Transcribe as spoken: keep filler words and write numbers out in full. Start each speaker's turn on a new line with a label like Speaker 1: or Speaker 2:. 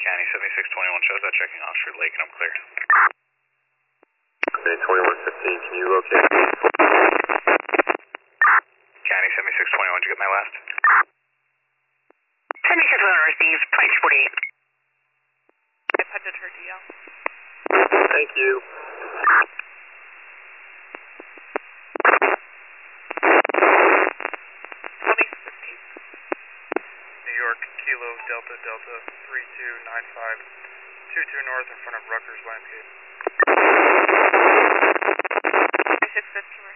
Speaker 1: County, seventy-six twenty-one, shows that checking Oxford Lake, and I'm clear.
Speaker 2: Okay, twenty-one fifteen, can you locate?
Speaker 1: County, seventy-six twenty-one, did you get my last?
Speaker 3: seventy-six one received, twenty forty-eight.
Speaker 4: I punted her D L.
Speaker 2: Thank you.
Speaker 5: New York, Kilo, Delta, Delta, three two nine five, two two north in front of Rutgers Landscape.
Speaker 4: six fifteen.